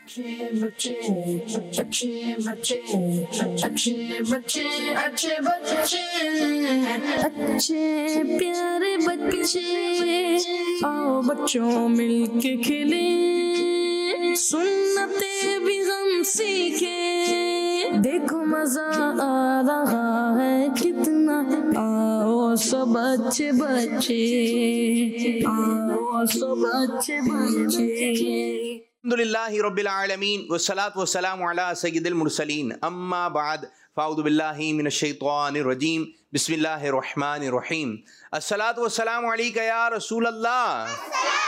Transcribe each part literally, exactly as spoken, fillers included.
अच्छे बच्चे अच्छे बच्चे अच्छे बच्चे अच्छे बच्चे अच्छे प्यारे बच्चे आओ बच्चों मिलके खेले सुन्नते भी हम सीखे देखो मजा आ रहा है कितना आओ सब अच्छे बच्चे आओ सब अच्छे बच्चे। अल्हम्दुलिल्लाहि रब्बिल आलमीन वस्सलातु वस्सलामु अला सय्यिदिल मुरसलीन अम्मा बाद फ़अऊज़ु बिल्लाहि मिनश शैतानिर रजीम बिस्मिल्लाहिर रहमानिर रहीम अस्सलातु वस्सलामु अलैका या रसूल अल्लाह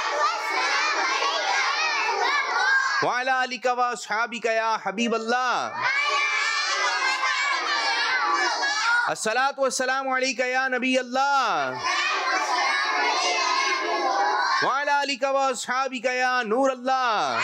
व अला आलिका व अस्हाबिका या हबीब अल्लाह अस्सलातु वस्सलामु अलैका या नबी अल्लाह वाला अलिका व अस्हाबिका या नूर अल्लाह।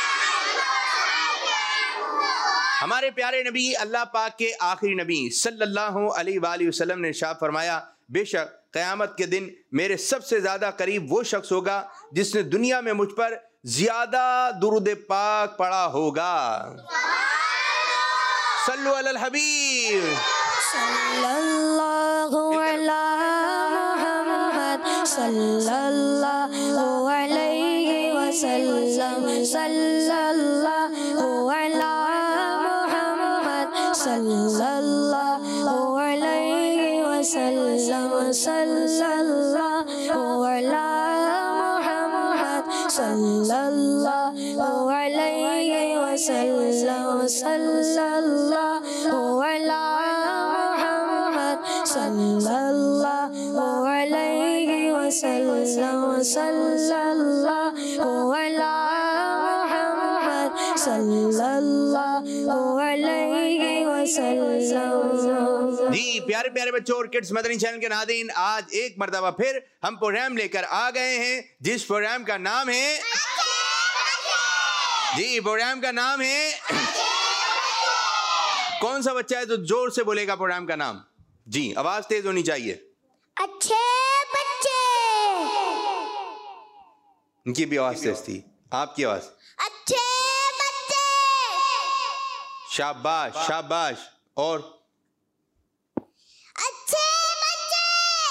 हमारे प्यारे नबी अल्लाह पाक के आखिरी नबी सल्लल्लाहु अलैहि वसल्लम ने इरशाद फरमाया, बेशक क़यामत के दिन मेरे सबसे ज़्यादा करीब वो शख्स होगा जिसने दुनिया में मुझ पर ज़्यादा दुरूद पाक पढ़ा होगा। सल्लु अलल हबीब सल्लल्लाहु अला मुहम्मद सल्लल्लाहु अलैहि वसल्लम सल्लल्लाहु अला मुहम्मद सल्लल्लाहु अलैहि वसल्लम सल्लल्लाहु अला मुहम्मद सल्लल्लाहु अलैहि वसल्लम सल्लल्लाहु अला मुहम्मद सल्लल्लाहु अलैहि वसल्लम सल्लल्लाहु अला मुहम्मद सल्लल्लाहु अलैहि वसल्लम। जी प्यारे प्यारे बच्चों और किड्स मदनी चैनल के नाज़रीन, आज एक मर्तबा फिर हम प्रोग्राम लेकर आ गए हैं जिस प्रोग्राम का नाम है जी प्रोग्राम का नाम है कौन सा बच्चा है जो जोर से बोलेगा प्रोग्राम का नाम? जी आवाज तेज होनी चाहिए। अच्छे बच्चे। इनकी भी आवाज तेज थी, आपकी आवाज। अच्छे बच्चे। शाबाश शाबाश। और अच्छे बच्चे।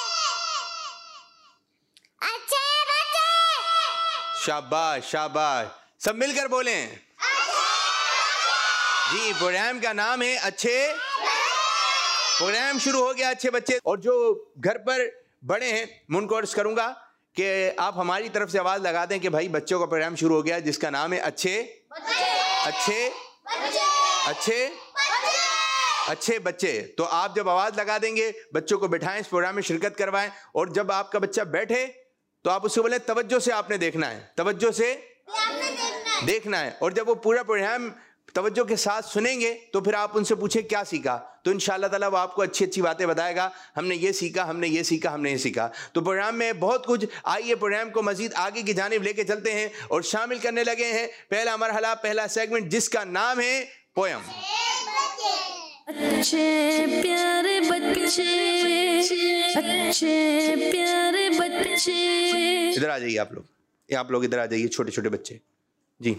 अच्छे बच्चे। शाबाश शाबाश। सब मिलकर बोलें। जी प्रोग्राम का नाम है अच्छे। प्रोग्राम शुरू हो गया अच्छे बच्चे। और जो घर पर बड़े हैं मैं उनको अर्ज करूंगा कि आप हमारी तरफ से आवाज लगा दें कि भाई बच्चों का प्रोग्राम शुरू हो गया जिसका नाम है अच्छे अच्छे अच्छे अच्छे बच्चे। तो आप जब आवाज लगा देंगे बच्चों को बिठाएं, इस प्रोग्राम में शिरकत करवाएं और जब आपका बच्चा बैठे तो आप उसको बोले तवज्जो से आपने देखना है, तवज्जो से देखना है। और जब वो पूरा प्रोग्राम तवज्जो के साथ सुनेंगे तो फिर आप उनसे पूछे क्या सीखा, तो इंशाअल्लाह ताला वो आपको अच्छी अच्छी बातें बताएगा। हमने ये सीखा, हमने ये सीखा, हमने ये सीखा। तो प्रोग्राम में बहुत कुछ। आइए प्रोग्राम को मजीद आगे की जानिब लेके चलते हैं और शामिल करने लगे हैं पहला मरहला, पहला सेगमेंट जिसका नाम है पोयम। अच्छे प्यारे बच्चे अच्छे प्यारे बच्चे। इधर आ जाइए आप लोग, ये आप लोग इधर आ जाइए, छोटे छोटे बच्चे। जी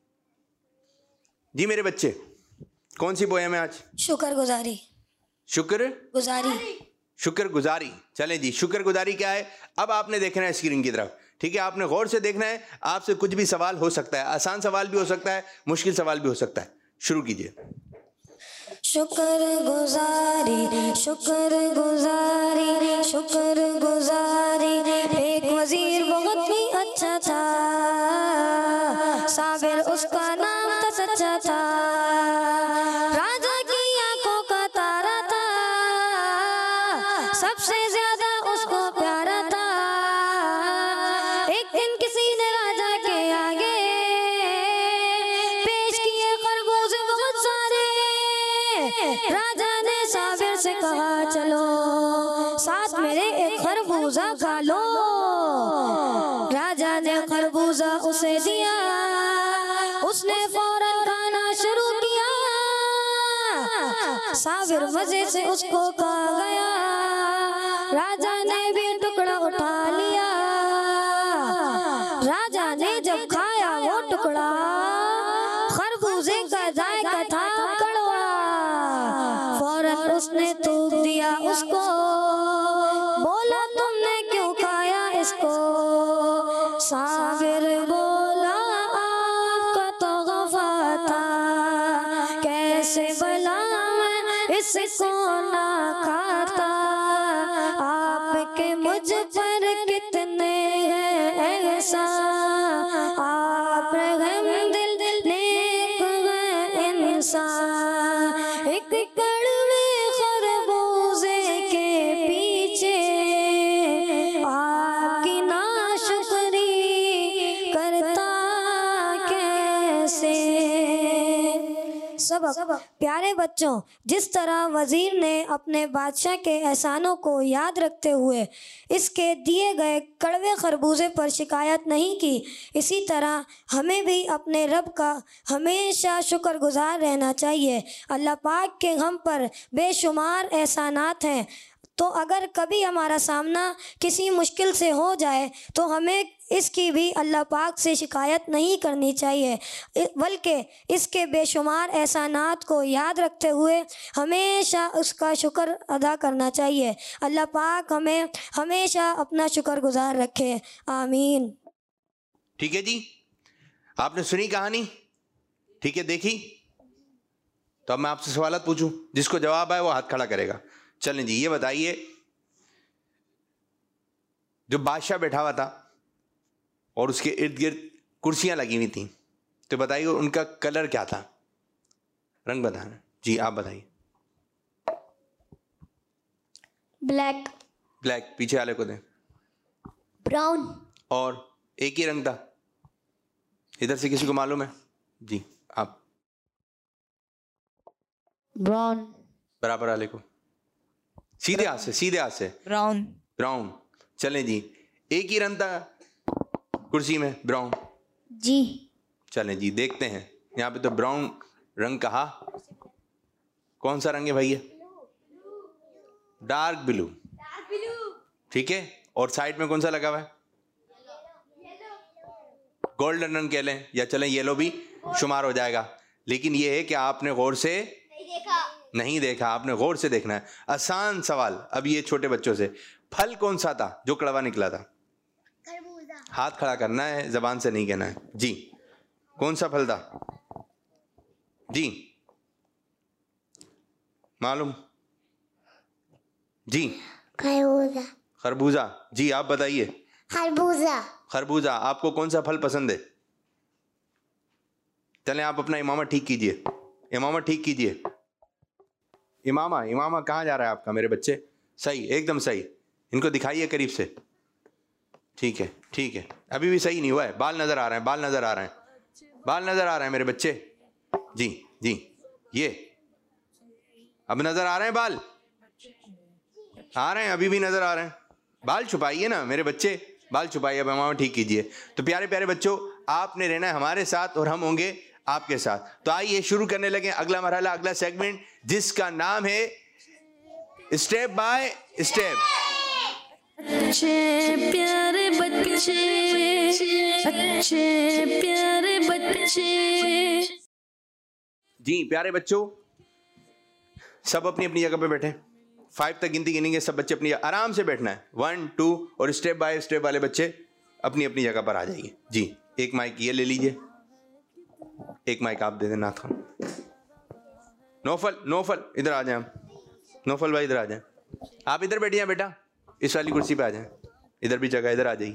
जी मेरे बच्चे, कौन सी पोयम है आज? शुक्रगुजारी। शुक्र गुजारी। शुक्र गुजारी। चलें जी, शुक्र गुजारी क्या है अब आपने देखना है स्क्रीन की तरफ, ठीक है? आपने गौर से देखना है। आपसे कुछ भी सवाल हो सकता है, आसान सवाल भी हो सकता है, मुश्किल सवाल भी हो सकता है। शुरू कीजिए। शुक्र गुजारी शुक्र गुजारी शुक्र गुजारी। एक वजीर बहुत ही अच्छा था, साबिर उसका नाम था, सच्चा था, राजा की आंखों का तारा था, सबसे ज्यादा उसको प्यारा था। एक दिन किसी ने राजा के आगे पेश किए खरबूजे बहुत सारे। राजा ने साबिर से कहा चलो साथ मेरे एक खरबूजा खा लो। राजा ने खरबूजा उसे दिया, उसने फौरन खाना शुरू किया। साबिर मजे से उसको खा गया, राजा ने भी टुकड़ा उठा लिया। राजा ने जब खाया वो टुकड़ा खरबूजे का जायका था कड़वा, फौरन उसने थूक दिया उसको, बोला तुमने क्यों खाया इसको। साबिर बोला आपका तो गफा था, कैसे भला मैं इसको ना खाता। आपके मुझ पर कितने हैं एहसान, आप रहम दिल नेक हैं इंसान। एक कड़वे खरबूजे के पीछे आपकी नाशुक्री करता कैसे। सबक। प्यारे बच्चों, जिस तरह वजीर ने अपने बादशाह के एहसानों को याद रखते हुए इसके दिए गए कड़वे खरबूजे पर शिकायत नहीं की, इसी तरह हमें भी अपने रब का हमेशा शुक्रगुजार रहना चाहिए। अल्लाह पाक के हम पर बेशुमार एहसानात हैं, तो अगर कभी हमारा सामना किसी मुश्किल से हो जाए तो हमें इसकी भी अल्लाह पाक से शिकायत नहीं करनी चाहिए, बल्कि इसके बेशुमार एहसानात को याद रखते हुए हमेशा उसका शुक्र अदा करना चाहिए। अल्लाह पाक हमें हमेशा अपना शुक्रगुजार रखे, आमीन। ठीक है जी, आपने सुनी कहानी, ठीक है, देखी। तो अब मैं आपसे सवालत पूछूं, जिसको जवाब आए वो हाथ खड़ा करेगा। चलें जी, ये बताइए, जो बादशाह बैठा हुआ था और उसके इर्द गिर्द कुर्सियां लगी हुई थी, तो बताइए उनका कलर क्या था, रंग बताना जी, आप बताइए। ब्लैक। ब्लैक। पीछे वाले को दें। ब्राउन। और एक ही रंग था, इधर से किसी को मालूम है जी? आप। ब्राउन। बराबर वाले को, सीधे हाथ से, सीधे हाथ से। ब्राउन। ब्राउन। चलें जी, एक ही रंग था कुर्सी में, ब्राउन जी। चलें जी, देखते हैं। यहाँ पे तो ब्राउन रंग कहा, कौन सा रंग है भैया? Dark blue. ठीक है, और साइड में कौन सा लगा हुआ है? गोल्डन रंग कह लें या चलें येलो भी शुमार हो जाएगा। लेकिन ये है कि आपने गौर से नहीं देखा, नहीं देखा, आपने गौर से देखना है। आसान सवाल अब ये छोटे बच्चों से, फल कौन सा था जो कड़वा निकला था? खरबूजा। हाथ खड़ा करना है, जबान से नहीं कहना है जी। कौन सा फल था जी? मालूम जी? खरबूजा। खरबूजा जी, आप बताइए। खरबूजा। खरबूजा। आपको कौन सा फल पसंद है? चलें आप अपना इमामा ठीक कीजिए, इमामा ठीक कीजिए। इमामा, इमामा कहाँ जा रहा है आपका मेरे बच्चे? सही, एकदम सही। इनको दिखाइए करीब से। ठीक है, ठीक है, अभी भी सही नहीं हुआ है। बाल नजर आ रहे हैं, बाल नजर आ रहे हैं, बाल नजर आ रहे हैं मेरे बच्चे। जी जी, ये अब नजर आ रहे हैं बाल? आ रहे हैं, अभी भी नजर आ रहे हैं। बाल छुपाइए ना मेरे बच्चे, बाल छुपाइए। अब इमामा ठीक कीजिए। तो प्यारे प्यारे बच्चों, आपने रहना है हमारे साथ और हम होंगे आपके साथ। तो आइए शुरू करने लगे अगला मरहला, अगला सेगमेंट, जिसका नाम है स्टेप बाय स्टेप। अच्छे प्यारे बच्चे, अच्छे प्यारे बच्चे। जी प्यारे बच्चों, सब अपनी अपनी जगह पे बैठे। फाइव तक गिनती गिनेंगे, सब बच्चे अपनी आराम से बैठना है, वन टू, और स्टेप बाय स्टेप वाले बच्चे अपनी अपनी जगह पर आ जाइए जी। एक माइक ये ले लीजिए, एक माइक आप दे देना था। नौफल, नौफल इधर आ जाए, नौफल भाई इधर आ जाए। आप इधर बैठिए बेटा, इस वाली कुर्सी पे आ जाए, इधर भी जगह, इधर आ जाइए।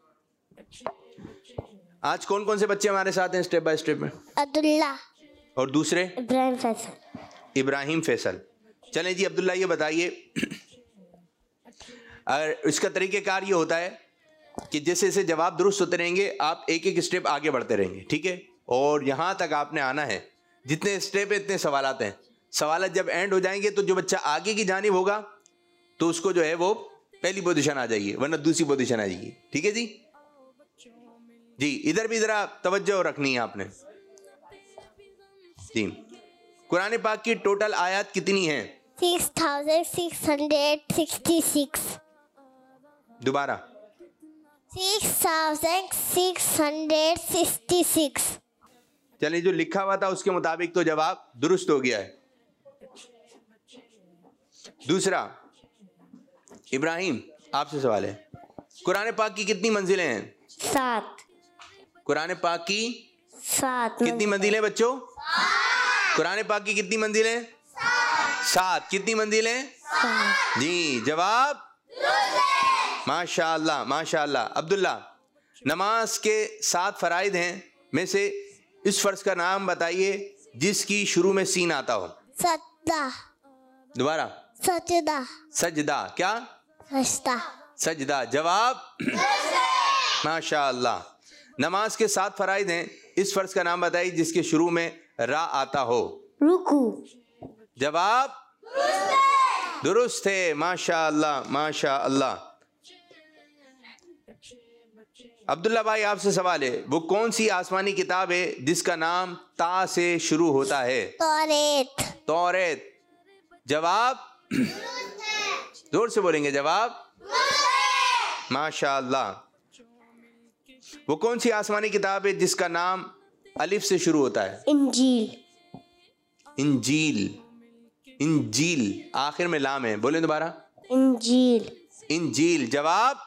आज कौन कौन से बच्चे हमारे साथ हैं स्टेप बाय स्टेप में? अब्दुल्ला। और दूसरे? इब्राहिम फैसल। इब्राहिम फैसल। चलें जी अब्दुल्ला, ये बताइए, और इसका तरीक़ेकार ये होता है कि जैसे जैसे जवाब दुरुस्त होते रहेंगे आप एक एक स्टेप आगे बढ़ते रहेंगे, ठीक है? और यहाँ तक आपने आना है, जितने स्टेप है इतने सवालात हैं। सवालात जब एंड हो जाएंगे तो जो बच्चा आगे की जानिब होगा तो उसको जो है वो पहली पोजीशन आ जाएगी, वरना दूसरी पोजीशन आ जाएगी, ठीक है जी? जी इधर भी जरा तवज्जो रखनी है आपने जी। कुरान पाक की टोटल आयत कितनी है? Six thousand six hundred sixty six. दोबारा। Six thousand six hundred sixty six. चलिए, जो लिखा हुआ था उसके मुताबिक तो जवाब दुरुस्त हो गया है। दूसरा, इब्राहिम आपसे सवाल है, कुरान पाक की कितनी मंजिलें हैं? सात। कुरान पाक की सात। कितनी मंजिलें बच्चों? कुरान पाक की कितनी मंजिलें? सात। कितनी मंजिलें? जी, जवाब माशाअल्लाह माशाअल्लाह। अब्दुल्ला, नमाज के सात फराइद हैं में से इस फर्ज का नाम बताइए जिसकी शुरू में सीन आता हो। सजदा। दोबारा। सजदा। सजदा। क्या? सजदा। सजदा। जवाब माशाअल्लाह। नमाज के सात फराइद हैं, इस फर्ज का नाम बताइए जिसके शुरू में रा आता हो। रुकू। जवाब दुरुस्त है, माशाअल्लाह माशाअल्लाह। अब्दुल्ला भाई आपसे सवाल है, वो कौन सी आसमानी किताब है जिसका नाम ता से शुरू होता है? तौरेत। तौरेत। जवाब जोर से बोलेंगे। जवाब माशाअल्लाह। वो कौन सी आसमानी किताब है जिसका नाम अलिफ से शुरू होता है? इंजील। इंजील। इंजील आखिर में लाम है, बोले दोबारा। इंजील। इंजील। जवाब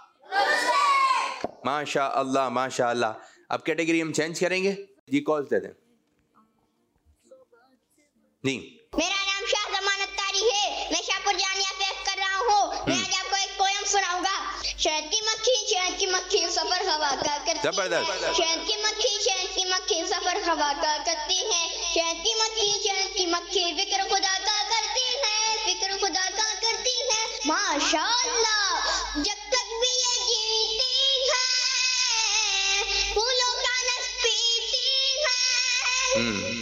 माशा अल्लाह माशा अल्लाह। अब कैटेगरी हम चेंज करेंगे जी, कॉल दे दें जी। मेरा नाम शाह जमानत तारी है, मैं शाहपुर जानिया से कर रहा हूँ। मैं आज आपको एक पोयम सुनाऊंगा। शहद की मक्खी शहद की मक्खी सफर हवा का करती है। शहद की मक्खी शहद की मक्खी सफर हवा का करती है। शहद की मक्खी शहद की मक्खी फिक्र खुदा का करती है। फिक्र खुदा का करती है। माशाअल्लाह। जब तक भी ये जीती है फूलों का रस पीती है।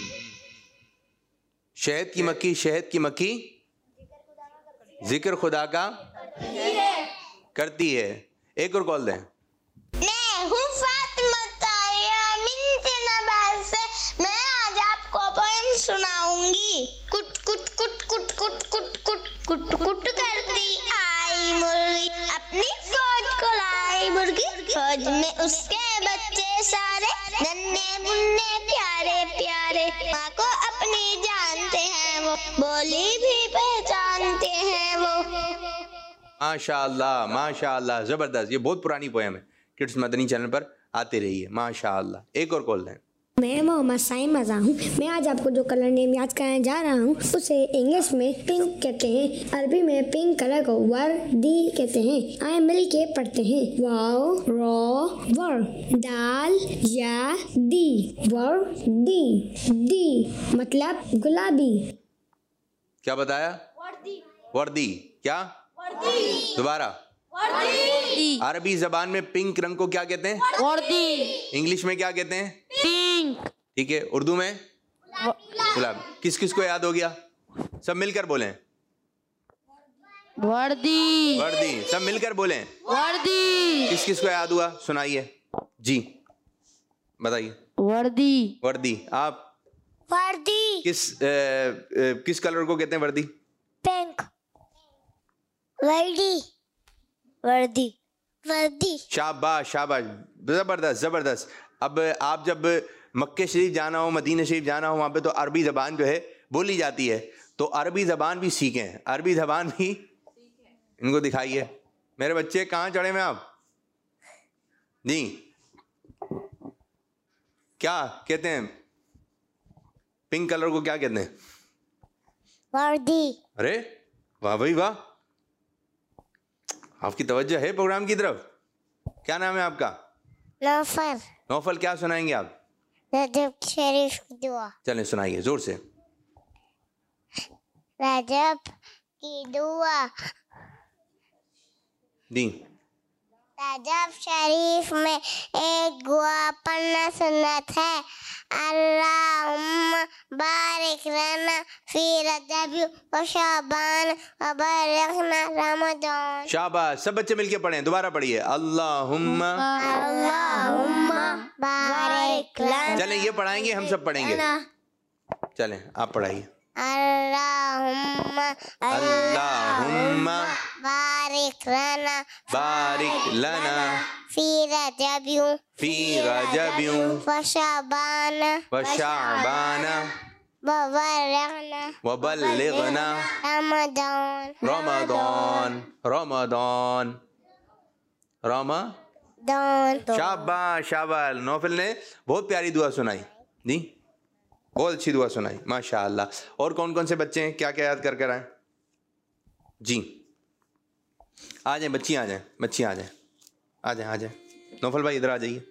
शहद की मक्खी शहद की मक्खी जिक्र खुदा का करती है। एक और कॉल दें। मैं हूँ फातिमा तारिया मिन्त नवाज से। मैं आज आपको पोएम सुनाऊंगी। कुट कुट कुट कुट कुट कुट कुट कुट कुट करती आई मुर्गी, अपनी फौज को लाई मुर्गी। फौज में उसके बच्चे सारे नन्हे मुन्ने प्यारे प्यारे। माँ को अपनी जानते हैं वो, बोली भी पहचानते हैं वो। माशाअल्लाह माशाअल्लाह, जबरदस्त। ये बहुत पुरानी पोयम है, किड्स मदनी चैनल पर आते रही है। माशाअल्लाह। एक और कॉल दें। मैं मोहम्मद साइम रज़ा हूँ। मैं आज आपको जो कलर नेम याद कराने जा रहा हूँ उसे इंग्लिश में पिंक कहते हैं, अरबी में पिंक कलर को वर्दी कहते हैं। आए मिल के पढ़ते हैं। वाओ रो वर, दाल या दी, वर दी। दी मतलब गुलाबी। क्या बताया? वर्दी। वर्दी। क्या? वर्दी। दोबारा। वर्दी। अरबी जबान में पिंक रंग को क्या कहते हैं? वर्दी। इंग्लिश में क्या कहते हैं? पिंक। ठीक है, उर्दू में गुलाब। किस किस को याद हो गया? सब मिलकर बोलें। वर्दी। वर्दी। सब मिलकर बोलें। वर्दी। किस किस को याद हुआ? सुनाइए जी, बताइए। वर्दी। वर्दी। आप? वर्दी। किस ए, ए, किस कलर को कहते हैं वर्दी? पिंक। वर्दी। वर्दी। वर्दी। शाबाश शाबाश, जबरदस्त जबरदस्त। अब आप जब मक्के शरीफ जाना हो, मदीना शरीफ जाना हो, वहाँ पे तो अरबी ज़बान जो है बोली जाती है, तो अरबी ज़बान भी सीखें। अरबी ज़बान भी इनको दिखाइए। मेरे बच्चे कहाँ चढ़े हुए आप जी? क्या कहते हैं पिंक कलर को? क्या कहते हैं? वर्दी। अरे वाह भाई वाह, आपकी तवज्जो है प्रोग्राम की तरफ। क्या नाम है आपका? नौफल। नौफल। क्या सुनाएंगे आप? रजब शरीफ की दुआ। चलें सुनाइए जोर से। रजब की दुआ। दी। रजब शरीफ में एक दुआ पढ़ना सुन्नत है। अल्लाहुम्मा बारिक लना फी रजब व शाबान व बल्लिगना रमजान। शाबाश, सब बच्चे मिलके पढ़ें। दोबारा पढ़िए। अल्लाहुम्मा। अल्लाहुम्मा बारिक लना। चलें ये पढ़ाएंगे, हम सब पढ़ेंगे। चलें आप पढ़ाइए। अल्लाहुम्मा अल्लाहुम्मा बारिक लना बारिक लना फी रजबियु फी रजबियु व शअबान व शअबान व बल्लिगना व बल्लिगना रमजान रमदान रमदान रमदान। दान। शाबाश शाबाश। नौफल ने बहुत प्यारी दुआ सुनाई जी, बहुत अच्छी दुआ सुनाई माशाअल्लाह। और कौन कौन से बच्चे हैं, क्या क्या याद कर कर आए जी? आ जाए बच्ची, आ जाए बच्ची, आ जाए आ जाए आ जाए। नौफल भाई इधर आ जाइए।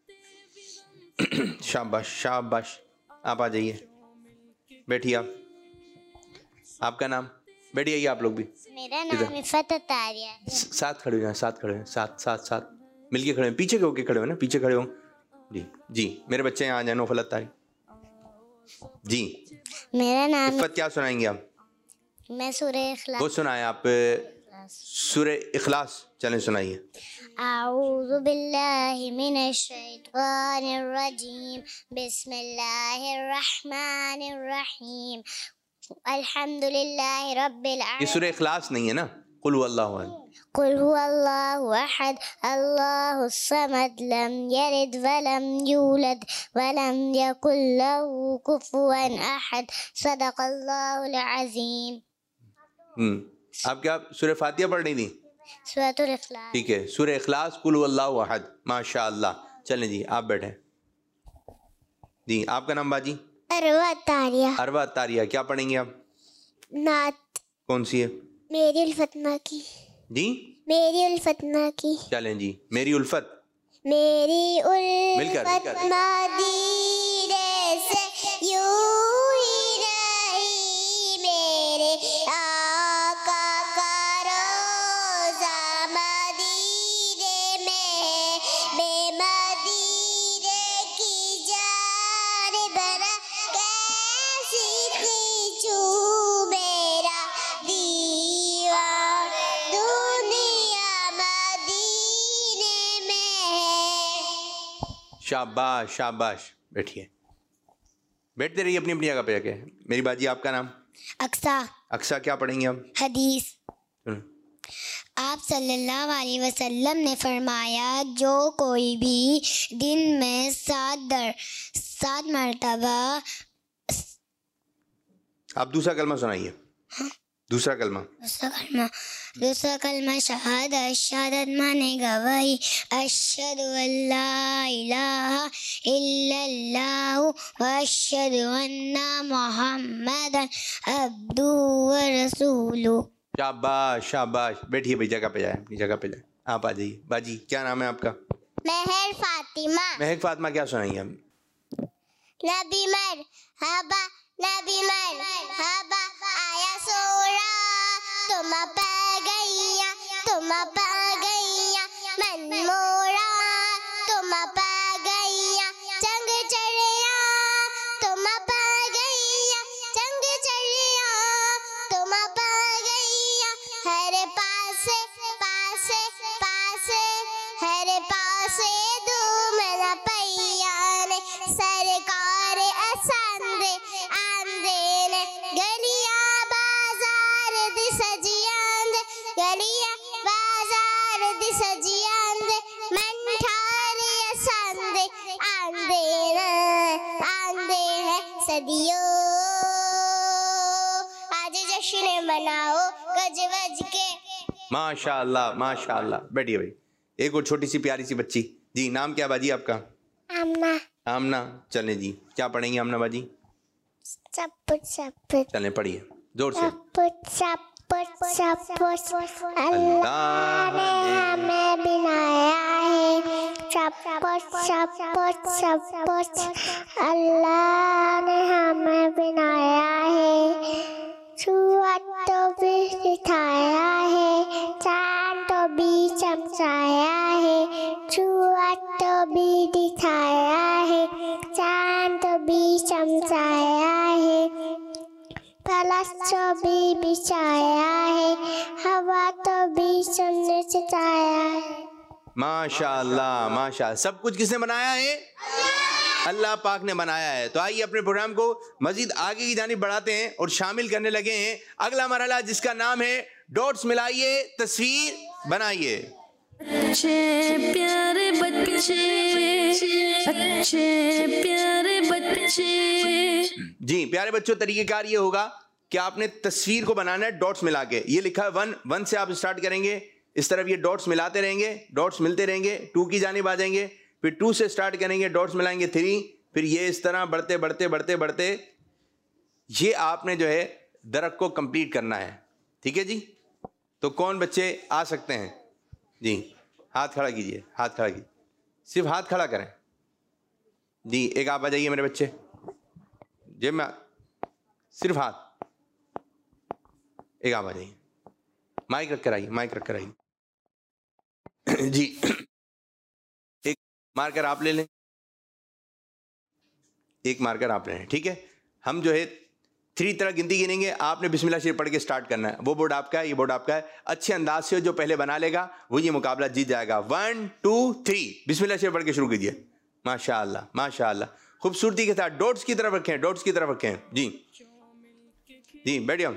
शाबाश शाबाश, आप आ जाइए, बैठिए आप। आपका नाम? बैठिए आइए आप लोग भी। मेरा नाम इफ़त तारिया है। साथ खड़े हो जाए, साथ खड़े हैं, साथ साथ साथ मिलके खड़े हैं। पीछे के होके खड़े हो ना, पीछे खड़े हो जी जी। मेरे बच्चे यहाँ आ जाए। नौफल तारी जी। मेरा नाम इफ़त, क्या सुनाएंगे आप? मैं सूरह इखलास। वो सुनाए आप, सूरह इखलास चलें सुनाइए। अऊज़ु बिल्लाहि मिनश शैतानिर रजीम बिस्मिल्लाहिर रहमानिर रहीम अल्हम्दुलिल्लाहि रब्बिल ये आलमीन। सूरह इखलास नहीं है ना? कुल हुवल्लाहु अहद। कुल हुवल्लाहु अहद अल्लाहुस समद लम यलिद वलम यूलद वलम यकुल लहू कुफुवन अहद सदक़ल्लाहुल अज़ीम। हम्म आप क्या सूरह फातिहा पढ़ रही थी? सूरतुल इखलास। ठीक है, सूरह इखलास, कुल हुवल्लाहु अहद। माशाअल्लाह। चलें जी, आप बैठे जी। आपका नाम बाजी? अरवा तारिया। अरवा तारिया, क्या पढ़ेंगे आप? नात। कौन सी है? मेरी उल्फत माँ की। जी? मेरी उल्फत माँ की। चलें जी। मेरी उल्फत। मेरी मिलकर, उल्फत मिलकर। मदीने से यूं ही नहीं, मेरे आका का रोज़ा मदीने में, बेमदीने की जान बना कैसी खींचूं मेरा दीवार दुनिया मदीने में है। शाबाश शाबाश। बैठिए, बैठते रहिए अपनी अपनी जगह पे जाके। मेरी बाजी, आपका नाम? अक्सा। अक्सा, क्या पढ़ेंगे आप? हदीस। सुनो। आप सल्लल्लाहु अलैहि वसल्लम ने फरमाया, जो कोई भी दिन में सात दर सात मरतबा। आप दूसरा कलमा सुनाइए। दूसरा कलमा। दूसरा कलमा दूसरा कलमा शहादत शहादत माने गवाही, अशहदु अल्ला इलाहा इल्लल्लाहु व अशहदु अन्ना मुहम्मदन अब्दुहु व रसूलुहु। शाबाश शाबाश। बैठिए भाई, जगह पे जाए, अपनी जगह पे जाए। आप आ जाइए। बाजी, क्या नाम है आपका? महर फातिमा। महक फातिमा, क्या सुनाइए आप? नबी मर हबा नबी मर हबा आया सोरा, तुम पा गईया तुम पा गईया मन मोरा, तुम पा गईया जंग चढ़िया, तुम पा गईया जंग चढ़िया, तुम पा गईया हर पासे पासे पासे हर पासे धूम न पैया ने सरकार असंदे आंदे ने गलिया बाजार दी सजियांदे गलिया बाजार दी सजियांदे मन ठारे असंदे आंदे न आंदे है सदियों। आज जश्न मनाओ गज वज के। माशाअल्लाह माशाअल्लाह। बैठिए भाई। एक और छोटी सी प्यारी सी बच्ची जी। नाम क्या बाजी आपका? आमना। आमना। चलें जी, क्या पढ़ेंगे आमना बाजी? चप्पट चप्पट चलें पढ़िए जोर से। चप्पट चप्पट चप्पट अल्लाह ने हमें बनाया है, चप्पट चप्पट चप्पट अल्लाह ने हमें बनाया है, सूरत तो भी दिखाया है, चांद तो भी चमकाया है, सूरत तो भी दिखाया है, चांद तो भी चमकाया है, फलक तो भी बिछाया है, हवा तो भी सुनने सिखाया है। माशाअल्लाह माशाअल्लाह। सब कुछ किसने बनाया है? अल्लाह पाक ने बनाया है। तो आइए अपने प्रोग्राम को मजीद आगे की जानिब बढ़ाते हैं और शामिल करने लगे हैं अगला मरहला, जिसका नाम है डॉट्स मिलाइए, तस्वीर बनाइए। अच्छे प्यारे बच्चे, अच्छे प्यारे बच्चे। जी प्यारे बच्चों, तरीकेकार ये होगा कि आपने तस्वीर को बनाना है डॉट्स मिला के। ये लिखा है वन, वन से आप स्टार्ट करेंगे, इस तरफ ये डॉट्स मिलाते रहेंगे, डॉट्स मिलते रहेंगे, टू की जानिब आ जाएंगे, फिर टू से स्टार्ट करेंगे, डॉट्स मिलाएंगे थ्री, फिर ये इस तरह बढ़ते बढ़ते बढ़ते बढ़ते ये आपने जो है दरख्त को कंप्लीट करना है। ठीक है जी। तो कौन बच्चे आ सकते हैं? जी हाथ खड़ा कीजिए, हाथ खड़ा कीजिए, सिर्फ हाथ खड़ा करें। जी एक आप आ जाइए मेरे बच्चे, जी मैं सिर्फ हाथ, एक आप आ जाइए, माइक रख कर आइए, माइक रख कर आइए। जी एक मार्कर आप ले लें, एक मार्कर आप ले लें। ठीक है, हम जो है थ्री तरह गिनती गिनेंगे, आपने बिस्मिल्लाह शरीफ पढ़ के स्टार्ट करना है। वो बोर्ड आपका है, ये बोर्ड आपका है। अच्छे अंदाज से जो पहले बना लेगा वो ये मुकाबला जीत जाएगा। वन टू थ्री, बिस्मिल्लाह शरीफ पढ़ के शुरू कीजिए। माशाअल्लाह माशाअल्लाह, खूबसूरती के साथ डॉट्स की तरफ रखें, डॉट्स की तरफ रखें। जी जी बैठिए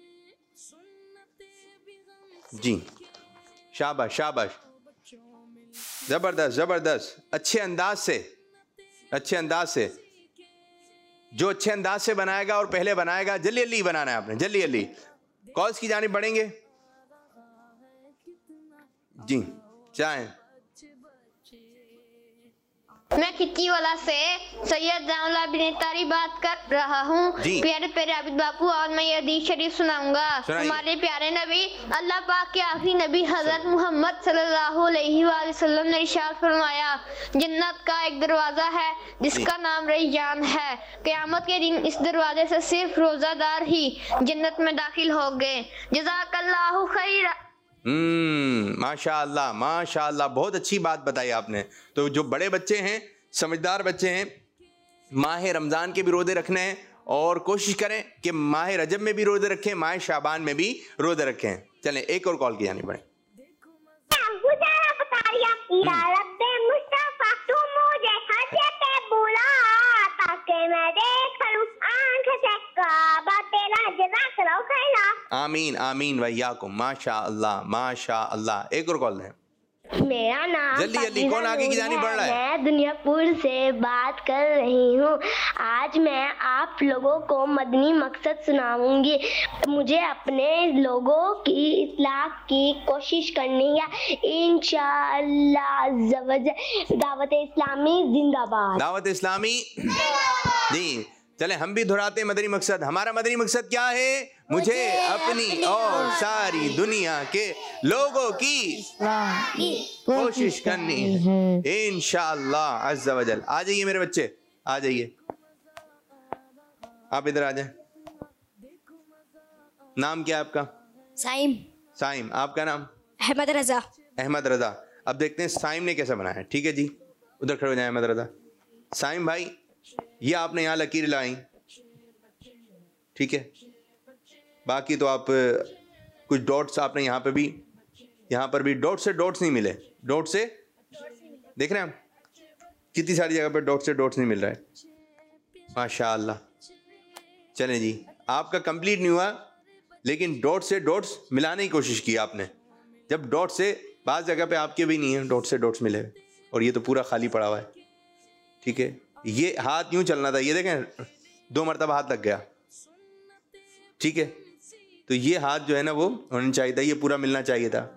जी, शाबाश शाबाश, जबरदस्त जबरदस्त, अच्छे अंदाज से, अच्छे अंदाज से। जो अच्छे अंदाज से बनाएगा और पहले बनाएगा, जल्दी जल्दी बनाना है आपने, जल्दी जल्दी। कॉल्स की जानिब बढ़ेंगे। जी चाहें। मैं खिच्चीवाला से सैयद जानुल्लाह बिन तारी बात कर रहा हूँ। प्यारे प्यारे आबिद बापू, और मैं ये हदीस शरीफ सुनाऊंगा। हमारे प्यारे नबी, अल्लाह पाक के आखिरी नबी हजरत मोहम्मद सल्लल्लाहु अलैहि वसल्लम ने इरशाद फरमाया, जन्नत का एक दरवाजा है जिसका नाम रैयान है। क़यामत के दिन इस दरवाजे से सिर्फ रोजादार ही जन्नत में दाखिल होंगे। जज़ाकल्लाहु खैरा। हम्म माशाअल्लाह माशाअल्लाह, बहुत अच्छी बात बताई आपने। तो जो बड़े बच्चे हैं, समझदार बच्चे हैं, माह रमज़ान के भी रोज़े रखने हैं और कोशिश करें कि माह रजब में भी रोज़े रखें, माह शाबान में भी रोज़े रखें। चलें एक और कॉल की जानी पड़े। आमीन आमीन वैयाकुम, माशा अल्लाह माशा अल्लाह। एक और कॉल है। मेरा नाम जल्दी जल्दी, कौन आगे की जानी बढ़ रहा है? मैं दुनियापुर से बात कर रही हूँ। आज मैं आप लोगों को मदनी मकसद सुनाऊंगी। मुझे अपने लोगों की इस्लाह की कोशिश करनी है इंशाअल्लाह। दावत इस्लामी जिंदाबाद। दावत इस्लामी जी। चले हम भी दोहराते हैं मदनी मकसद। हमारा मदनी मकसद क्या है? मुझे अपनी और सारी दुनिया के लोगों की कोशिश करनी है इंशाअल्लाह अज़्ज़ा वजल। आ जाइए मेरे बच्चे, आ जाइए, आप इधर आ जाएं। नाम क्या है आपका? साइम। साइम। आपका नाम? अहमद रजा। अहमद रजा। अब देखते हैं साइम ने कैसे बनाया है। ठीक है जी, उधर खड़े हो जाए अहमद रजा। साइम भाई, ये आपने यहाँ लकीर लाई, ठीक है, बाकी तो आप कुछ डॉट्स आपने यहाँ पे भी, यहाँ पर भी डॉट से डॉट्स नहीं मिले। डॉट से देख रहे हैं हम, कितनी सारी जगह पर डॉट से डॉट्स नहीं मिल रहा है। माशाअल्लाह। चलें जी, आपका कंप्लीट नहीं हुआ, लेकिन डॉट से डॉट्स मिलाने की कोशिश की आपने। जब डॉट से, बाज़ जगह पे आपके भी नहीं है डॉट से डॉट्स मिले, और ये तो पूरा खाली पड़ा हुआ है। ठीक है, ये हाथ यूं चलना था, ये देखें दो मरतबा हाथ लग गया। ठीक है, तो ये हाथ जो है ना वो होना चाहिए था, ये पूरा मिलना चाहिए था।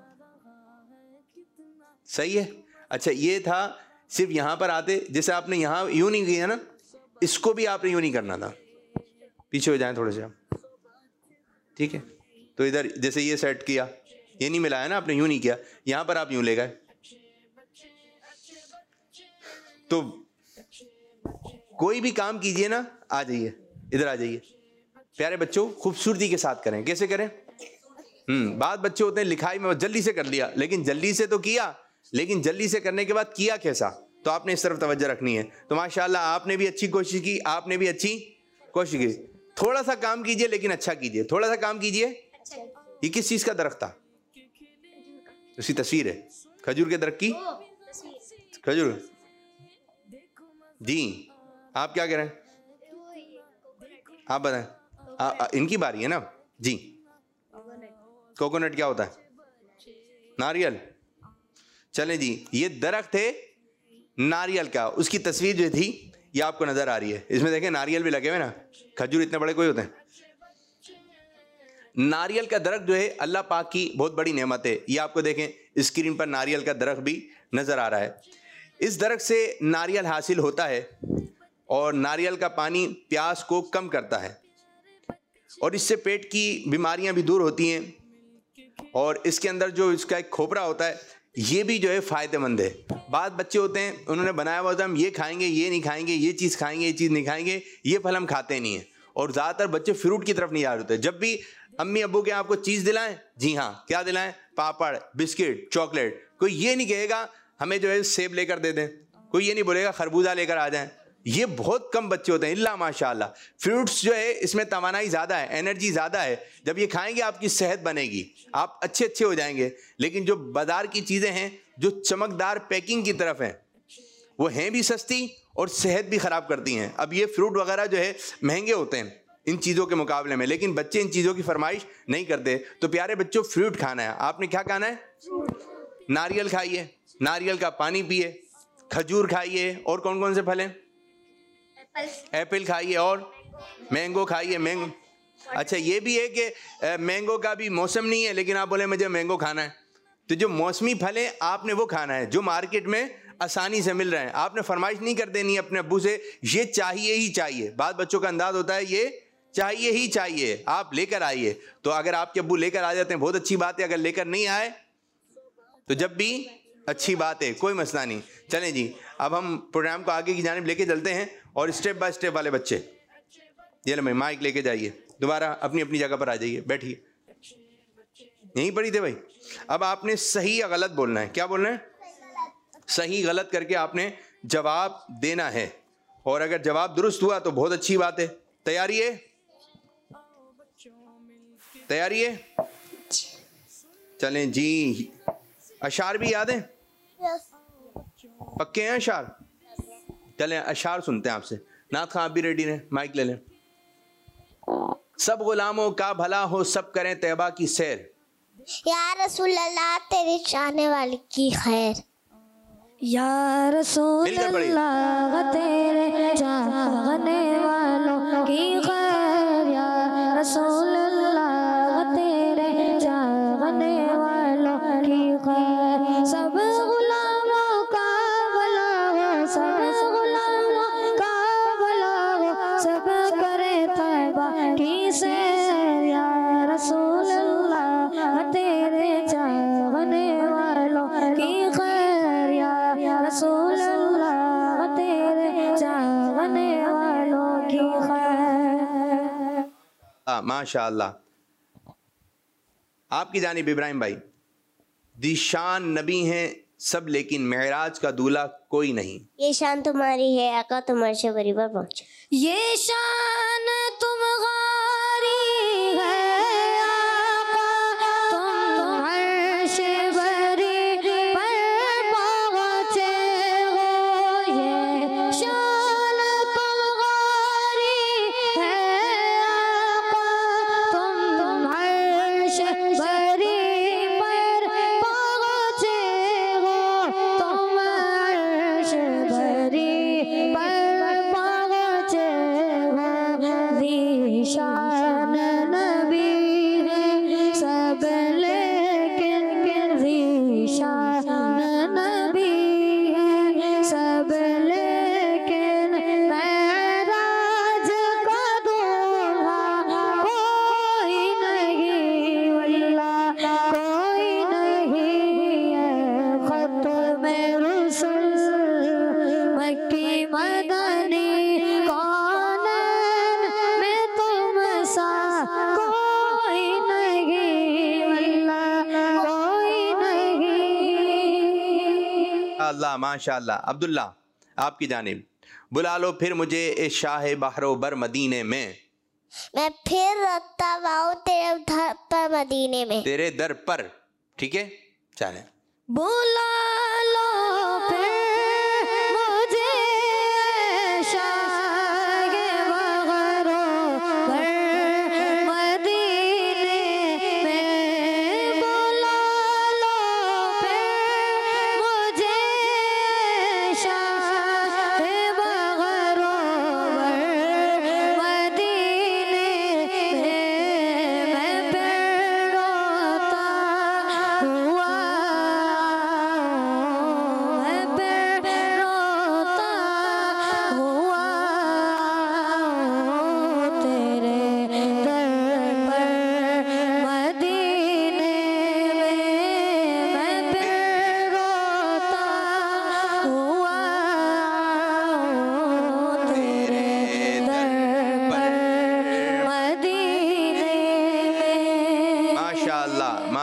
सही है। अच्छा, ये था सिर्फ यहाँ पर आते, जैसे आपने यहाँ यूं नहीं किया ना, इसको भी आपने यूं नहीं करना था। पीछे हो जाएं थोड़े से आप। ठीक है, तो इधर जैसे ये सेट किया, ये नहीं मिलाया ना आपने, यूं नहीं किया, यहाँ पर आप यूं ले गए। तो कोई भी काम कीजिए ना, आ जाइए इधर, आ जाइए प्यारे बच्चों, खूबसूरती के साथ करें। कैसे करें? हम्म बाद बच्चे होते हैं लिखाई में जल्दी से कर लिया, लेकिन जल्दी से तो किया, लेकिन जल्दी से करने के बाद किया कैसा, तो आपने इस तरफ तवज्जो रखनी है। तो माशाल्लाह आपने भी अच्छी कोशिश की, आपने भी अच्छी कोशिश की। थोड़ा सा काम कीजिए लेकिन अच्छा कीजिए, थोड़ा सा काम कीजिए। ये किस चीज का दरख्त था? उसकी तस्वीर है, खजूर के दरख्त की, खजूर जी। आप क्या कह रहे हैं? आप बताएं। आ, आ, इनकी बारी है ना जी। कोकोनट क्या होता है? नारियल। चलें जी, ये दरख्त है नारियल का, उसकी तस्वीर जो थी ये आपको नजर आ रही है। इसमें देखें नारियल भी लगे हुए ना, खजूर इतने बड़े कोई होते हैं। नारियल का दरख्त जो है अल्लाह पाक की बहुत बड़ी नेमत है। ये आपको देखें स्क्रीन पर नारियल का दरख्त भी नजर आ रहा है। इस दरख्त से नारियल हासिल होता है और नारियल का पानी प्यास को कम करता है और इससे पेट की बीमारियां भी दूर होती हैं। और इसके अंदर जो इसका एक खोपरा होता है ये भी जो है फ़ायदेमंद है। बाद बच्चे होते हैं उन्होंने बनाया हुआ होता है हम ये खाएंगे, ये नहीं खाएंगे, ये चीज़ खाएंगे, ये चीज़ नहीं खाएंगे, ये फल हम खाते नहीं हैं। और ज़्यादातर बच्चे फ्रूट की तरफ नहीं जा रहे होते। जब भी अम्मी अब्बू के आपको चीज़ दिलाएं, जी हाँ क्या दिलाएं, पापड़, बिस्किट, चॉकलेट, कोई ये नहीं कहेगा हमें जो है सेब लेकर दे दें, कोई ये नहीं बोलेगा खरबूजा लेकर आ जाएं। ये बहुत कम बच्चे होते हैं, इल्ला माशाअल्लाह। फ्रूट्स जो है इसमें तवानाई ज़्यादा है, एनर्जी ज़्यादा है। जब ये खाएंगे आपकी सेहत बनेगी, आप अच्छे अच्छे हो जाएंगे। लेकिन जो बाजार की चीज़ें हैं जो चमकदार पैकिंग की तरफ हैं वो हैं भी सस्ती और सेहत भी ख़राब करती हैं। अब ये फ्रूट वगैरह जो है महंगे होते हैं इन चीज़ों के मुकाबले में, लेकिन बच्चे इन चीज़ों की फरमाइश नहीं करते। तो प्यारे बच्चों, फ्रूट खाना है। आपने क्या खाना है? नारियल खाइए, नारियल का पानी पिए, खजूर खाइए, और कौन कौन से फल हैं? एप्पल खाइए और मैंगो खाइए। मैंगो, अच्छा ये भी है कि मैंगो का भी मौसम नहीं है लेकिन आप बोले मुझे मैंगो खाना है। तो जो मौसमी फल है आपने वो खाना है जो मार्केट में आसानी से मिल रहे हैं। आपने फरमाइश नहीं कर देनी अपने अब्बू से ये चाहिए ही चाहिए। बाद बच्चों का अंदाज होता है ये चाहिए ही चाहिए, आप लेकर आइए। तो अगर आपके अब्बू लेकर आ जाते हैं बहुत अच्छी बात है, अगर लेकर नहीं आए तो जब भी अच्छी बात है, कोई मसला नहीं। चलें जी, अब हम प्रोग्राम को आगे की जानिब लेके चलते हैं और स्टेप बाय स्टेप वाले बच्चे ये लो भाई माइक लेके जाइए, दोबारा अपनी अपनी जगह पर आ जाइए, बैठिए। यहीं पढ़ी थे भाई। अब आपने सही या गलत बोलना है। क्या बोलना है? सही गलत करके आपने जवाब देना है और अगर जवाब दुरुस्त हुआ तो बहुत अच्छी बात है। तैयारी है? तैयारी है? चलें जी। अशार भी याद है? पक्के हैं अशार? चलें अशार सुनते हैं आपसे। नाथ खां आप भी रेडी रहें, माइक ले लें। सब गुलामों का भला हो, सब करें तैबा की सैर। या रसूल अल्लाह तेरे चाहने वाले की खैर। या रसूल अल्लाह तेरे चाहने वालों की खैर। या रसूल अल्लाह तेरे चाहने वालों की खैर। सब गुलामों का भला हो, सब गुलामों का भला हो, सब करे तौबा की सैर। या रसूल अल्लाह तेरे चाहने वालों की खैर। या रसूल अल्लाह तेरे चाहने वालों की खैर। माशाअल्लाह। आपकी जानिब इब्राहिम भाई। दिशान नबी हैं सब लेकिन मेराज का दूल्हा कोई नहीं। ये शान तुम्हारी है आका, तुम अर्श बरी पर पहुंचे। ये शान तुम्हारी है आका, तुम अर्श बरी पर पहुंचे हो। ये शान तुम्हारी है आका, तुम अर्श बरी पर पहुंचे हो। तुम अर्श बरी पर पहुंचे हो। ज़ीशान नबी है सब लेकिन ज़ीशान नबी है सब लेकिन मेराज का दूल्हा कोई नहीं, वल्लाह कोई नहीं है। ख़त्म रुसूल मक्की मदनी कौनैन में तुम सा कोई नहीं, वल्लाह कोई नहीं। अल्लाह माशाअल्लाह। अब्दुल्ला आपकी जानिब। बुला लो फिर मुझे ए शाह बहरो बर मदीने में। मैं फिर रखता वाऊँ तेरे दर पर मदीने में। तेरे दर पर, ठीक है चलें। बुला लो फिर मुझे शाह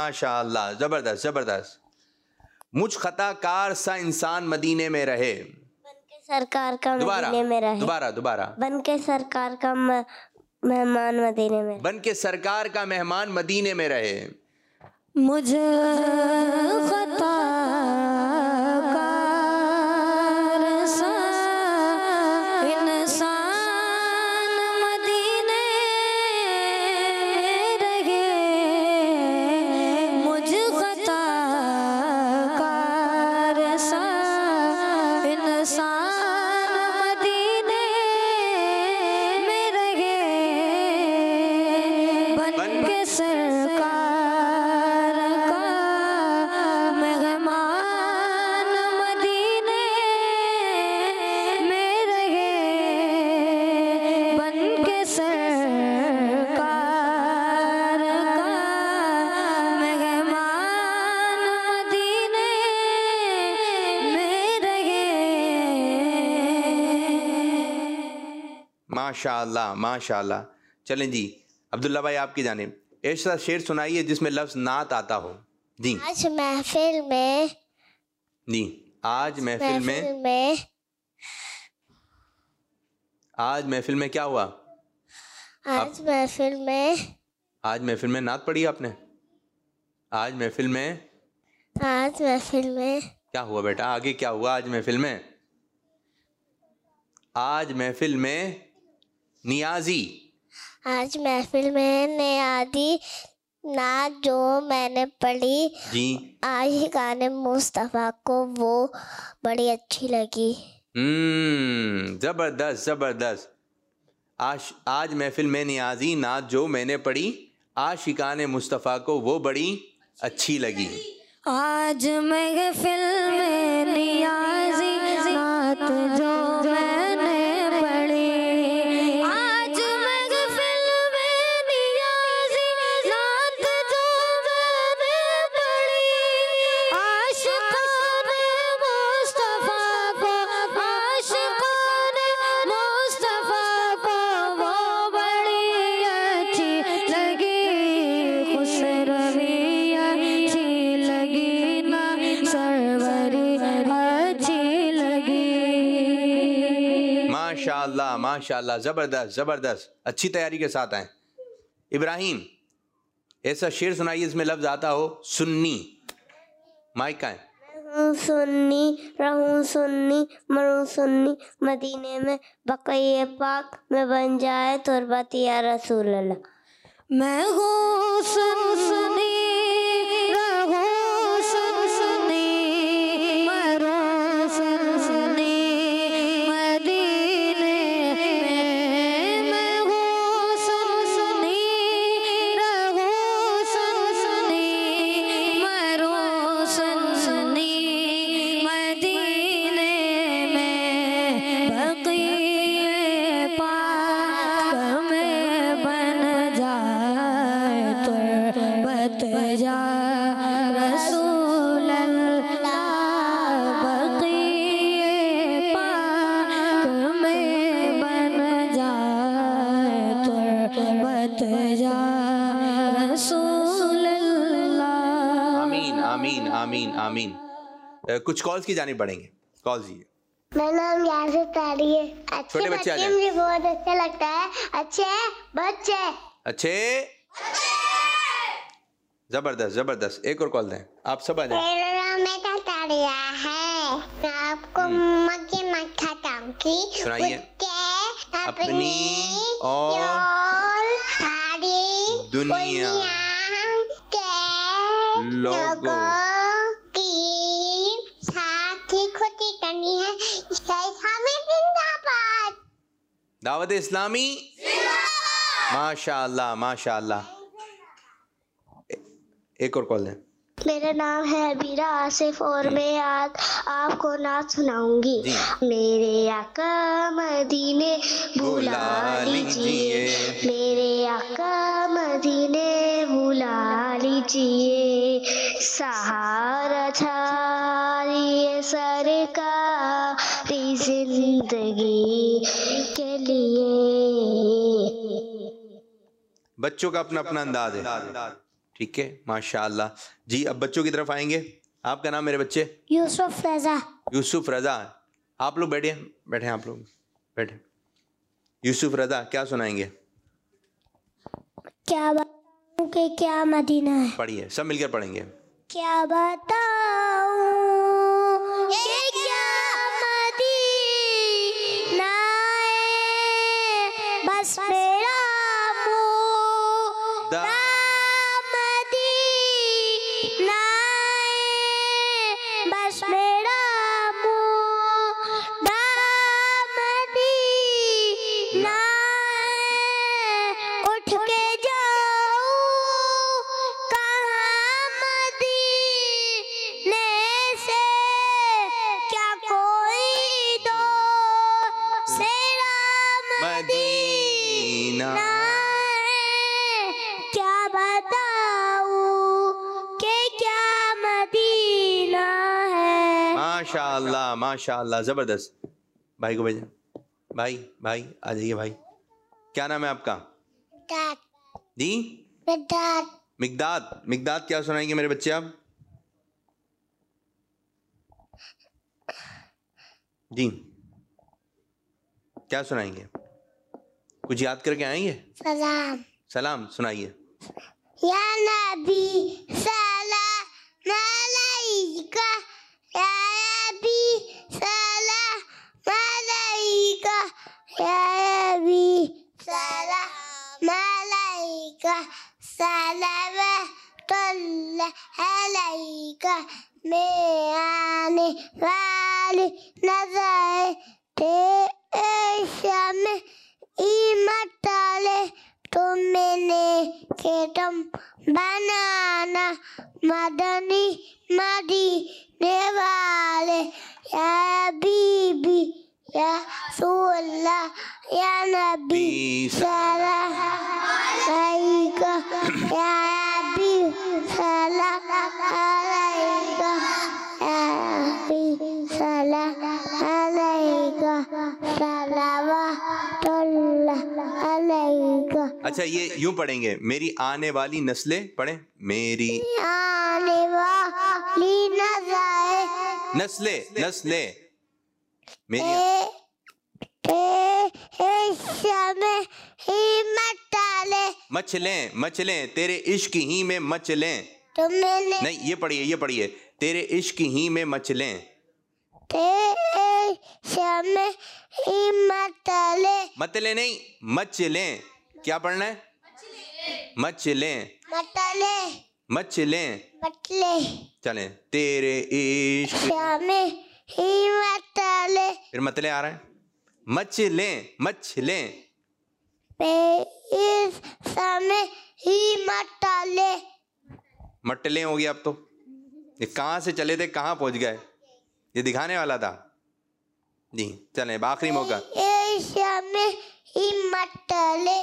माशाअल्लाह, जबरदस्त जबरदस्त। मुझ खताकार सा इंसान मदीने में रहे, बनके सरकार का दोबारा मदीने में रहे, दोबारा दोबारा बनके सरकार का म- मेहमान मदीने में, बन के सरकार का मेहमान मदीने में रहे। मुझे खता माशाअल्लाह माशाअल्लाह। चलें जी, अब्दुल्ला भाई आपकी जानिब ऐसा शेर सुनाइए जिसमें लफ्ज नात आता हो। जी आज महफिल में, जी आज महफिल में, महफिल में आज महफिल में क्या हुआ? आज महफिल में, आज महफिल में नात पढ़ी आपने? आज महफिल में आज महफिल में क्या हुआ बेटा? आगे क्या हुआ आज महफिल में? आज महफिल में नियाजी, आज महफिल में नियाजी नात जो मैंने पढ़ी, जी आशिकाने मुस्तफ़ा को वो बड़ी अच्छी लगी। हम्म जबरदस्त जबरदस्त। आज आज महफिल में नियाजी नात जो मैंने पढ़ी, आशिकाने मुस्तफ़ा को वो बड़ी अच्छी लगी। आज महफिल में नियाज़ी नात जो मैंने पढ़ी, आज महफिल में नियाज़ी नात जो मैंने पढ़ी, आशिकाने मुस्तफ़ा को, आशिकाने मुस्तफ़ा को वो बड़ी अच्छी लगी, खुश रवैया अच्छी लगी ना, सरवरी अच्छी लगी। माशाअल्लाह माशाअल्लाह, जबरदस्त जबरदस्त। अच्छी तैयारी के साथ आए। इब्राहिम ऐसा शेर सुनाइए जिसमें लफ्ज आता हो सुन्नी। माइक का है। रहूं सुन्नी, रहूं सुन्नी, मरूं सुन्नी, मदीने में बक़ये पाक में बन जाए तुरबत या रसूल अल्लाह। मैं हूँ सनसनी, रहूं सनसनी, मरूं सनसनी, मदीने में। मैं हूँ सनसनी, रहूं सनसनी, मरूं सनसनी, मदीने में। बक़ये पाक में बन जाए तुरबत या रसूल अल्लाह। बक़ये पाक में बन जाए तुरबत या रसूल अल्लाह। आमीन आमीन आमीन आमीन। अ, कुछ कॉल्स की जानी पड़ेंगे। कॉल दीजिए। मेरा नाम यासिर तारी है। अच्छे छोटे बच्चे आ बच्चे जाएं। मुझे बहुत अच्छा लगता है। अच्छे बच्चे, अच्छे जबरदस्त जबरदस्त। एक और कॉल दें, आप सब आ जाए। मेरा नाम मेरा तारिया है। मैं आपको मक्के मक्खा की सुनाइए। कुत्ते अपनी अपनी और और सारी दुनिया के लोगों लोगों की साथी खुदी करनी है। हमें जिंदाबाद। दावत इस्लामी माशाअल्लाह माशाअल्लाह। ए- एक और कॉल दें। मेरा नाम है अबीरा आसिफ और मैं आज आपको नात सुनाऊंगी। जी। मेरे आका मदीने बुला बुला लीजिए, लीजिए। मेरे आका मदीने बुला लीजिए, सहारा छाड़िए सरकारी जिंदगी के लिए। बच्चों का अपना अपना अंदाज है, ठीक है, माशाअल्लाह जी। अब बच्चों की तरफ आएंगे। आपका नाम मेरे बच्चे? यूसुफ रजा। यूसुफ रजा। आप लोग बैठिए, बैठे आप लोग बैठे। यूसुफ रजा क्या सुनाएंगे? क्या बताऊं कि क्या मदीना है। पढ़िए, सब मिलकर पढ़ेंगे। क्या बताऊं कि क्या मदीना है, बस मेरा दा मदीना है, बस मेरा मुदा मदीना है। उठ के जाऊं कहाँ मदीने से, क्या कोई दो सेरा मदीना। क्या बताऊं कि क्या मदीना है। माशाअल्लाह माशाअल्लाह, जबरदस्त। भाई को भेजें। भाई भाई आ जाइए भाई। क्या नाम है आपका? मिकदाद। जी मिकदाद। मिकदाद। मिकदाद क्या सुनाएंगे मेरे बच्चे आप? जी क्या सुनाएंगे? कुछ याद करके आएंगे? सलाम। सलाम सुनाइए। या नबी सलाम अलैका, या नबी सलाम अलैका, या नबी सलाम अलैका, सलावतुल्लाह अलैका। मैं आने वाली नज़र तेरे शाम इमत डाले, तुम मैंने के तुम बनाना मदनी मदीने वाले। या बीबी या रसूलल्लाह, या नबी सलाम अलैका, या नबी सलाम अलैका, या नबी सलाम अलैका, सलावतुल्लाह अलैका। अच्छा ये यूं पढ़ेंगे, मेरी आने वाली नस्लें। पढ़े, मेरी आने वाली नज़रें नस्लें नस्लें मेरी मचलें मचलें तेरे इश्क ही में मचलें। तुमने नहीं, ये पढ़िए ये पढ़िए, तेरे इश्क ही में मचलें। तेरे समय ही मतले मतले नहीं, मचलें। क्या पढ़ना है? मचलें मतले मचलें। मतले चलें, तेरे इश्क समय ही मतले, फिर मतले आ रहा है। मचलें मचलें इस समय ही मतले। मटलें हो गया। अब तो ये कहाँ से चले थे कहाँ पहुंच गए, ये दिखाने वाला था जी। चलें, अब आखिरी मौका। इस समय ही मतले।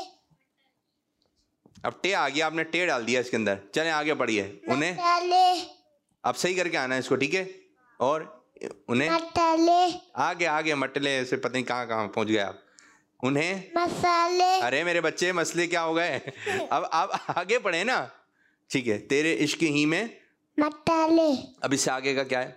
अब टे आ गया, आपने टे डाल दिया इसके अंदर। चलें आगे पढ़िए। उन्हें मतले अब सही करके आना है इसको, ठीक है? और उन्हें मतले आगे आगे मटले से पता नहीं कहाँ कहाँ पहुंच गए आप। उन्हें मसाले। अरे मेरे बच्चे, मसले क्या हो गए? अब आप आगे पढ़े ना, ठीक है? तेरे इश्क ही में मतले। अब इससे आगे का क्या है?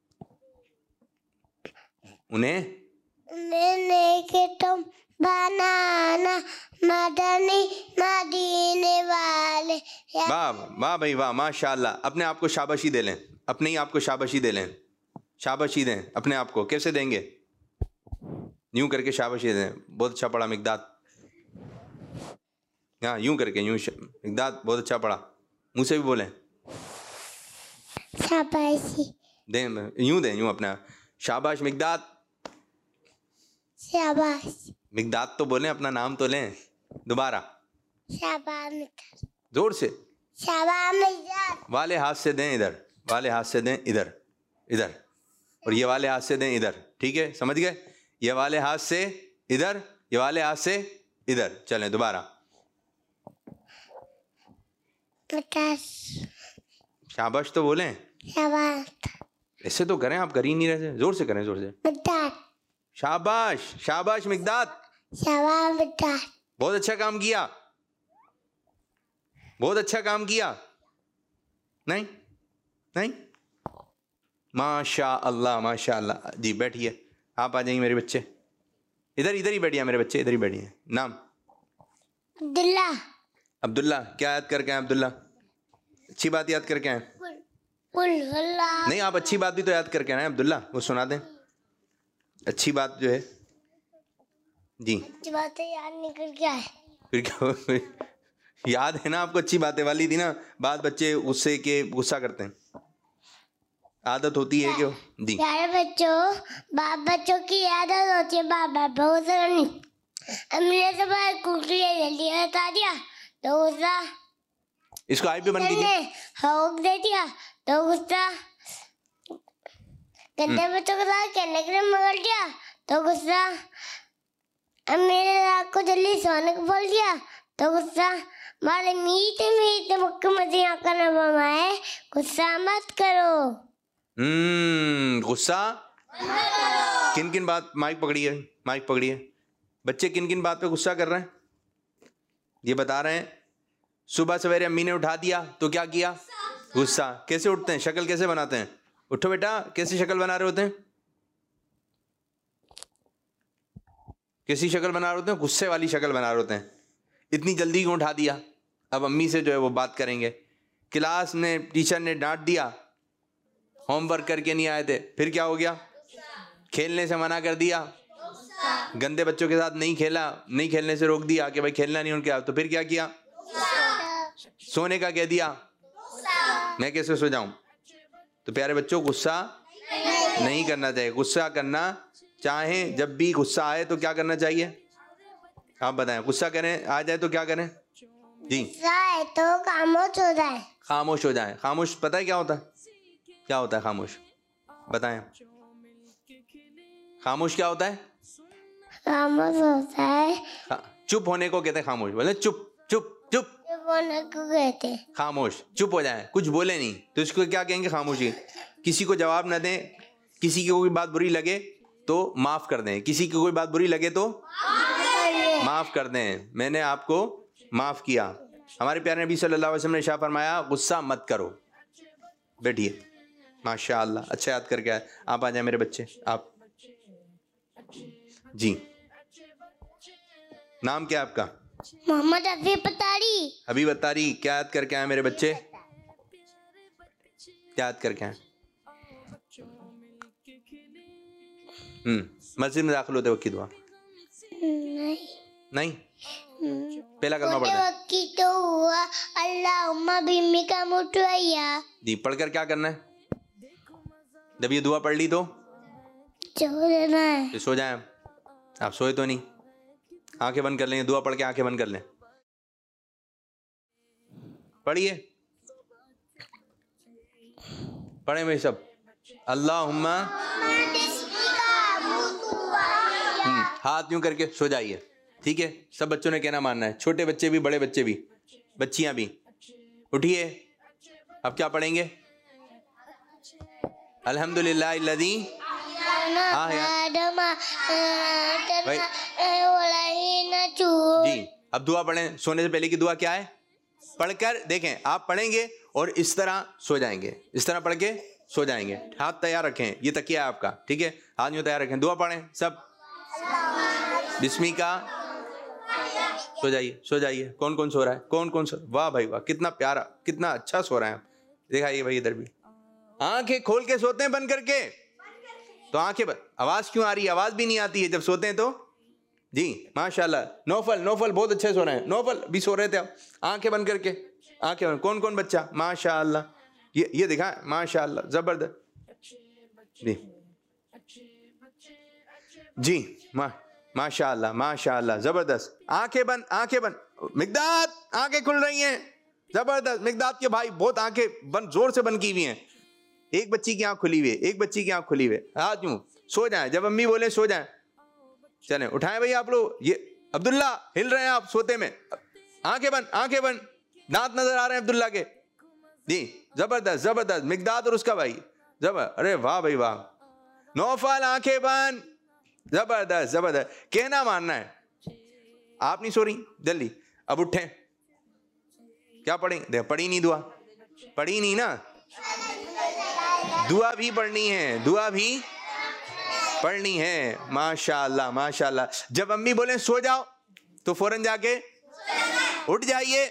उन्हें मैंने के तुम बनाना मदनी मदीने वाले। वाह वाह भाई वाह, माशाल्लाह। अपने आप को शाबाशी दे लें, अपने ही आपको शाबाशी दे लें, शाबाशी दें अपने आप को। कैसे देंगे? यूं करके शाबाशी दें। बहुत अच्छा पढ़ा मिकदाद। हाँ, यूं करके, यूं। मिकदाद बहुत अच्छा पढ़ा। मुँह से भी बोलें, शाबाशी। दें, यूं दें, यूं अपना। शाबाश मिकदाद। शाबाश। मिकदाद तो बोलें, अपना नाम तो लें दोबारा शाबाश। जोर से। शाबाश। वाले हाथ से दें इधर, वाले हाथ से दें इधर, इधर। और ये वाले हाथ से दें इधर, ठीक है? समझ गए? ये वाले हाथ से इधर, ये वाले हाथ से इधर। चलें दोबारा। शाबाश तो बोलें। शाबाश। ऐसे तो करें, आप कर ही नहीं रहे। जोर से करें, जोर से। शाबाश शाबाश मिकदाद। शाबाश। बहुत अच्छा काम किया, बहुत अच्छा काम किया। नहीं नहीं, माशा अल्लाह माशा अल्लाह। जी बैठिए, आप आ जाइए मेरे बच्चे, इधर इधर ही बैठिए मेरे बच्चे, इधर ही बैठिए। नाम? अब्दुल्ला। अब्दुल्ला, क्या याद करके आए अब्दुल्ला? अच्छी बात याद करके आए? नहीं, आप अच्छी बात भी तो याद करके आए अब्दुल्ला, वो सुना दें अच्छी बात जो है। जी अच्छी बातें याद नहीं करके आए। फिर क्या याद है ना आपको, अच्छी बातें वाली थी ना बात, बच्चे गुस्से के गुस्सा करते हैं, आदत होती है क्यों? जी प्यारे बच्चों, बाप बच्चों की आदत होती है, बाप बाप बहुत नहीं। हमने सब कुकलियाँ जल्दी बता दिया तो गुस्सा, इसको आई पे बंद कीजिए। होक दे दिया तो गुस्सा, गंदे बच्चों के साथ खेलने के लिए मगर दिया तो गुस्सा, अब मेरे रात को जल्दी सोने को बोल दिया तो गुस्सा। मारे मीठे मीठे मुक्के मजे आकर न बमाए, गुस्सा मत करो। हम्म गुस्सा किन किन बात, माइक पकड़िए माइक पकड़िए, बच्चे किन किन बात पे गुस्सा कर रहे हैं ये बता रहे हैं। सुबह सवेरे अम्मी ने उठा दिया तो क्या किया? गुस्सा। कैसे उठते हैं, शक्ल कैसे बनाते हैं? उठो बेटा, कैसी शक्ल बना रहे होते हैं? कैसी शक्ल बना रहे होते हैं? गुस्से वाली शक्ल बना रहे होते हैं। इतनी जल्दी क्यों उठा दिया? अब अम्मी से जो है वो बात करेंगे। क्लास में टीचर ने डांट दिया, होमवर्क करके नहीं आए थे, फिर क्या हो गया? खेलने से मना कर दिया, गंदे बच्चों के साथ नहीं खेला, नहीं खेलने से रोक दिया कि भाई खेलना नहीं उनके, तो फिर क्या किया? सोने का कह दिया, मैं कैसे सो जाऊं? तो प्यारे बच्चों, गुस्सा नहीं करना चाहिए। गुस्सा करना चाहे जब भी गुस्सा आए तो क्या करना चाहिए आप बताएं? गुस्सा करें आ जाए तो क्या करें? जी गुस्सा तो खामोश हो जाए। खामोश हो जाए। खामोश पता है क्या होता है? क्या होता है खामोश? बताएं। खामोश क्या होता है? खामोश होता है, चुप होने को कहते हैं खामोश। बोले चुप चुप चुप, बोलने को कहते हैं खामोश। चुप हो जाए, कुछ बोले नहीं तो इसको क्या कहेंगे? खामोशी। किसी को जवाब न दें, किसी की कोई बात बुरी लगे तो माफ कर दें, किसी की कोई बात बुरी लगे तो माफ कर दें। मैंने आपको माफ किया। हमारे प्यारे नबी सल्लल्लाहु अलैहि वसल्लम ने इरशाद फरमाया, गुस्सा मत करो। बैठिए, माशाअल्लाह, अच्छा याद करके आए। आप आ जाए मेरे बच्चे, आप। जी नाम क्या है आपका? मोहम्मद हबीब अत्तारी। हबीब अत्तारी, क्या याद करके आए मेरे बच्चे? क्या याद करके आए? हम्म मस्जिद में दाखिल होते वक्त की दुआ? नहीं नहीं, पहला कलमा पढ़ना है। की तो हुआ अल्लाहुम्मा बिमिका मुतवैया। जी पढ़कर क्या करना है? जब ये दुआ पढ़ ली तो सो जाना है। फिर सो जाए। आप सोए तो नहीं? आंखें बंद कर लें, दुआ पढ़ के आंखें बंद कर लें। पढ़िए, पढ़े मेरे सब। अल्लाहुम्मा, हाथ यूं करके सो जाइए, ठीक है? सब बच्चों ने कहना मानना है, छोटे बच्चे भी, बड़े बच्चे भी, बच्चियां भी। उठिए, अब क्या पढ़ेंगे? अल्हम्दुलिल्लाह लजी भाई जी। अब दुआ पढ़ें। सोने से पहले की दुआ क्या है? पढ़कर देखें, आप पढ़ेंगे और इस तरह सो जाएंगे, इस तरह पढ़ के सो जाएंगे। हाथ तैयार रखें, ये तकिया है आपका, ठीक है? हाथ यूं तैयार रखें, दुआ पढ़ें सब। बिस्मी का सो जाइए, सो जाइए। कौन कौन सो रहा है? कौन कौन सो? वाह भाई वाह, कितना प्यारा, कितना अच्छा सो रहे हैं आप। दिखाइए भाई इधर भी। आंखें खोल के सोते हैं बंद करके? तो आंखें बंद। आवाज क्यों आ रही है? आवाज भी नहीं आती है जब सोते हैं तो। जी माशाल्लाह। नौफल, नौफल बहुत अच्छे सो रहे हैं। नौफल भी सो रहे थे आप, आंखें बंद करके। आंखें बंद। कौन कौन बच्चा? माशाल्लाह, ये ये दिखा, माशाल्लाह, जबरदस्त। जी जी मा माशाल्लाह माशाल्लाह, जबरदस्त। आंखें बंद, आंखें बंद। मिकदाद, आंखें खुल रही हैं, जबरदस्त। मिकदाद के भाई बहुत आंखें बंद, जोर से बंद की हुई हैं। एक बच्ची की आंख खुली हुई है, एक बच्ची की आंख खुली हुई है। हाथ यूं, सो जाएं, जब अम्मी बोले सो जाएं। चलें, उठाएं भाई आप लोग। ये अब्दुल्ला, हिल रहे हैं आप सोते में। आंखें बंद, आंखें बंद। दांत नजर आ रहे हैं अब्दुल्ला के। जी जबरदस्त जबरदस्त। मिकदाद और उसका भाई, जबर, अरे वाह भाई वाह। नौफल, आंखें बंद, जबरदस्त जबरदस्त। कहना मानना है। आप नहीं सो रही, जल्दी अब उठें। क्या पढ़ें? देखो पढ़ी नहीं दुआ, पढ़ी नहीं ना, दुआ भी पढ़नी है, दुआ भी पढ़नी है। माशाअल्लाह माशाअल्लाह। जब अम्मी बोले सो जाओ तो फौरन जाके उठ जाइए।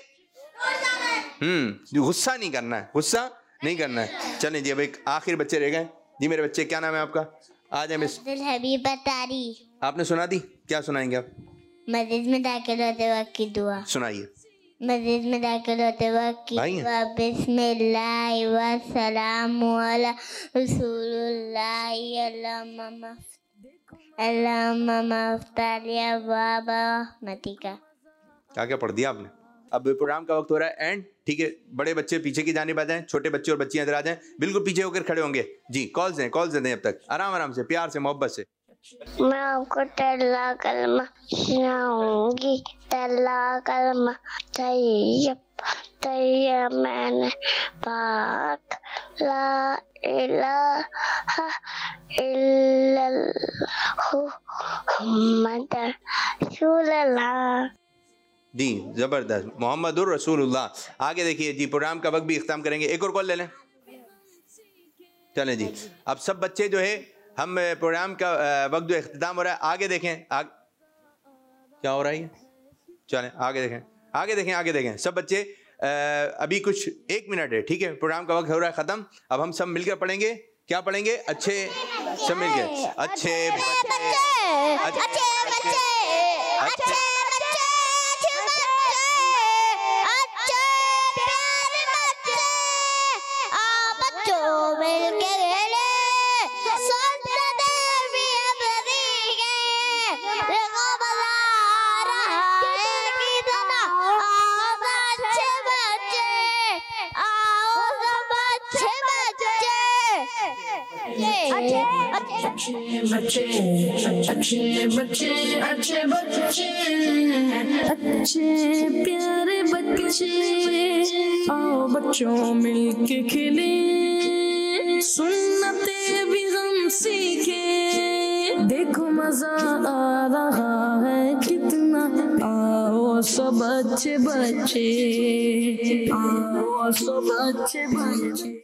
हम्म गुस्सा नहीं करना है, गुस्सा नहीं करना है। चलें जी, अब एक आखिर बच्चे रह गए जी। मेरे बच्चे, क्या नाम है आपका? आ जाए मिस। हबीबा तारी। आपने सुना दी, क्या सुनाएंगे आप? मस्जिद में दाखिल होते वक्त की दुआ सुनाइए। मस्जिद में दाखिल होते वक्त की दुआ। बिस्मिल्लाह व सलामु अला रसूलुल्लाह अल्लाहुम्मा अल्लाहुम्मा मफ्तालिया बाबा मतिका। क्या क्या पढ़ दिया आपने? अब प्रोग्राम का वक्त हो रहा है एंड, ठीक है। बड़े बच्चे पीछे की जानिब आ जाएं, छोटे बच्चे और बच्चियां इधर आ जाएं, बिल्कुल पीछे होकर खड़े होंगे जी। कॉल्स दें, कॉल्स दें अब तक, आराम आराम से, प्यार से, मोहब्बत से। मैं आपको तल्ला कलमा सुनाऊंगी। तल्ला कलमा तैयब तैयब मैंने पाक ला इलाहा इल्लल्लाहु मुहम्मद रसूलुल्लाह। जी जबरदस्त, मोहम्मदुर रसूलुल्लाह। आगे देखिए जी, प्रोग्राम का वक्त भी इख्तिताम करेंगे। एक और कॉल ले लें, चलें जी। अब सब बच्चे जो है, हम प्रोग्राम का वक्त जो इख्तिताम हो रहा है, आगे देखें। आग... क्या हो रहा है? चलें आगे देखें, आगे देखें, आगे देखें सब बच्चे। आ, अभी कुछ एक मिनट है, ठीक है। प्रोग्राम का वक्त हो रहा है ख़त्म। अब हम सब मिलकर पढ़ेंगे। क्या पढ़ेंगे? अच्छे सब मिलकर, अच्छे बच्चे, अच्छे बच्चे, अच्छे अच्छे बच्चे, अच्छे बच्चे, अच्छे बच्चे, अच्छे प्यारे बच्चे, आओ बच्चों मिलके खेले, सुन्नते भी हम सीखे, देखो मजा आ रहा है कितना, आओ सब अच्छे बच्चे, आओ सब अच्छे बच्चे।